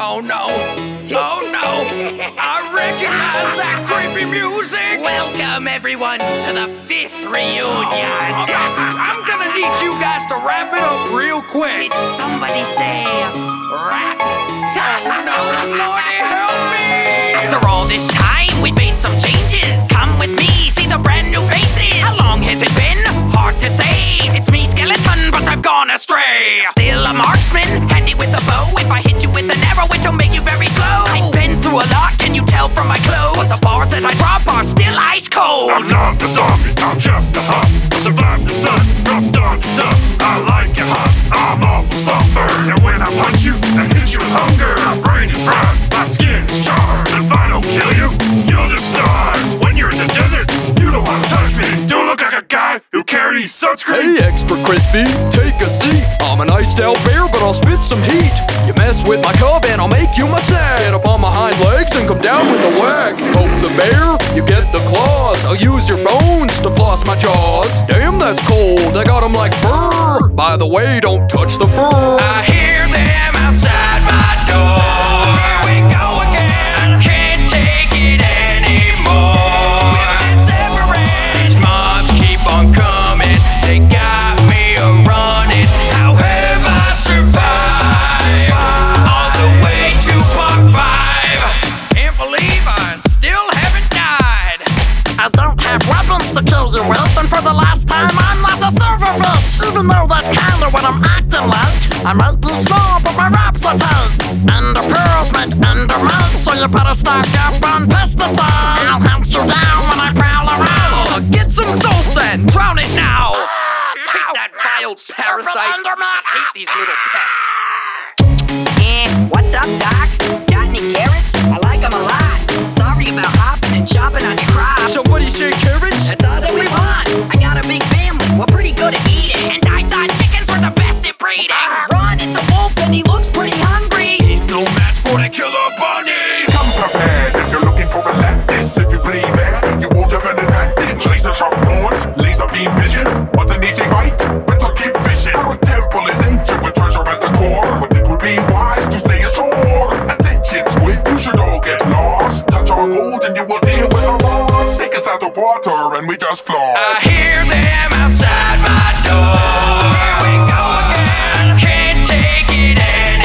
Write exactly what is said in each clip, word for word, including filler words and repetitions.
Oh no! Oh no! I recognize that creepy music! Welcome everyone to the fifth reunion! Oh, I, I'm gonna need you guys to wrap it up real quick! Did somebody say rap? Oh no, Lordy help me! After all this time, we made some changes. Come with me, see the brand new faces. How long has it been? Hard to say. It's me, Skeleton, but I've gone astray. Still a marksman, handy with a bow. If I hit you with an arrow, it'll make you very slow. I've been through a lot, can you tell from my clothes? But the bars that I drop are still ice cold. I'm not a zombie, I'm just a husk. Survive the sun, from dawn to dusk. I like it hot, I'm awful sunburned. And when I punch you, I hit you with hunger. My brain is fried, my skin is charred. If I don't kill you, you'll just starve. When you're in the desert, you don't want to touch me. Do look like a guy who carries sunscreen. Hey, extra crispy, take a seat. I'm an iced out bear, but I'll spit some heat. You mess with my cub and I'll make you my snack. Get up on my hind legs and come down with a whack. Poke the bear, you get the claws. I'll use your bones to floss my jaws. Damn, that's cold, I got 'em like fur. By the way, don't touch the fur. I hear them outside my door. Here we go again. Can't take it anymore. We've been separated. These mobs keep on coming. They got me a running. How have I survived? All the way to part five. Can't believe I still haven't died. I don't have weapons to kill you with, and for the last time I'm not the silverfish. Even though that's kinda what I'm acting like. I might be small, but my raps are tight. And the pearls make endermen, so you better stock up on pesticides. I'll hunt you down when I prowl around. Oh, get some soul sand, drown it now. Take that vile parasite. Enderman. I hate these little pests. Eh, what's up, Doc? Got any carrots? I like them a lot. Sorry about hopping and chopping on your crop. So what do you say, carrots? That's all that we want. I got a big family. We're pretty good at eating. And I thought chickens were the best at breeding. Run, it's a wolf and he looks pretty hungry. He's no match for the killer bunny. Come prepared if you're looking for Atlantis. If you believe that, you won't have an advantage. Laser sharp thorns, laser beam vision. What an easy fight, better keep fishing. Our temple is ancient with treasure at the core, but it would be wise to stay ashore. Attention, squid, you should all get lost. Touch our gold and you will deal with our boss. Take us out of water and we just float. I hear them outside my door. Here we go again. Can't take it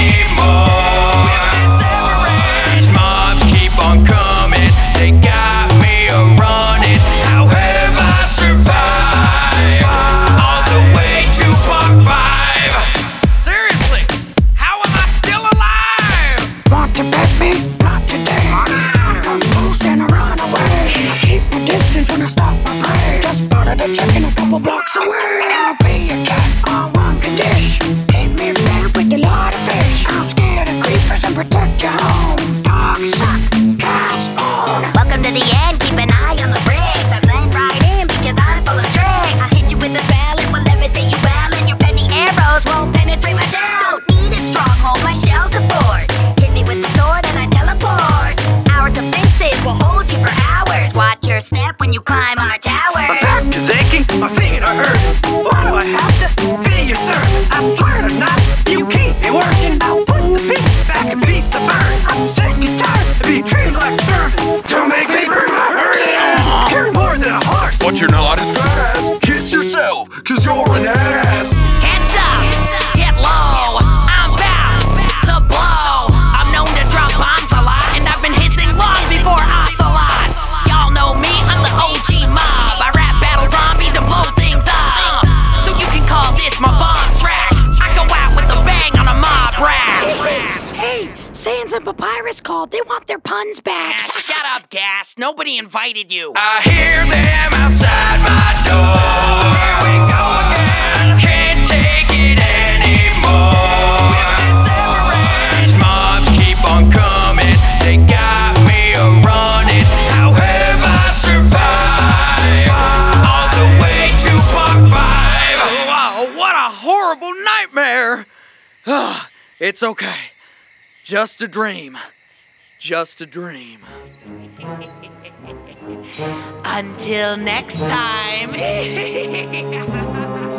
anymore. We've been separated. These mobs keep on coming. They got me a running. How have I survived? All the way to part five. Seriously, how am I still alive? Want to bet me? Not today. Come loose and I run away. I keep my distance when I stop my prey. Just spotted a chicken a couple blocks away. I'll be a cat on one condition. Keep me fed with a lot of fish. I'll scare the creepers and protect your home. Dogs suck, cats own. Welcome to the end, keep an eye on the bricks. I blend right in because I'm full of tricks. I'll hit you with a spell, it will levitate you well, and your penny arrows won't penetrate my shell. Don't need a stronghold, my shell's a fort. Hit me with the sword and I teleport. Our defenses will hold you for hours. Watch your step when you climb our towers. My back is aching, my feet are hurting. Why do I have to be your servant? I swear to not, you keep me working. I'll put the beast back in peace to burn. I'm sick and tired of being treated like a servant. Don't make me burn my hurting. Carry more than a horse. But you're not as fast. Kiss yourself, cause you're an ass. Hands up, get low. I'm about to blow. I'm known to drop bombs a lot, and I've been hissing long before ocelots. Y'all know me, I'm the O G mob. I rap battle zombies and blow things up. So you can call this my bomb track. I go out with a bang on a mob rap. Hey, Sans and Papyrus called. They want their puns back. Ah, shut up, Gas. Nobody invited you. I hear them outside my door. Here we go again. Can't take it anymore. We've been separated. These mobs keep on coming. They got me a running. How have I survived? All the way to part five. Wow, what a horrible nightmare. It's okay. Just a dream. Just a dream. Until next time.